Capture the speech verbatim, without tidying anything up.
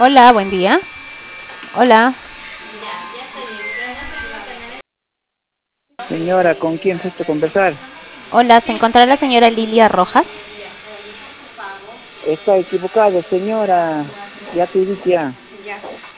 Hola, buen día. Hola. Señora, ¿con quién gusto conversar? Hola, ¿se encontrará la señora Lilia Rojas? Está equivocado, señora. Ya te dije ya.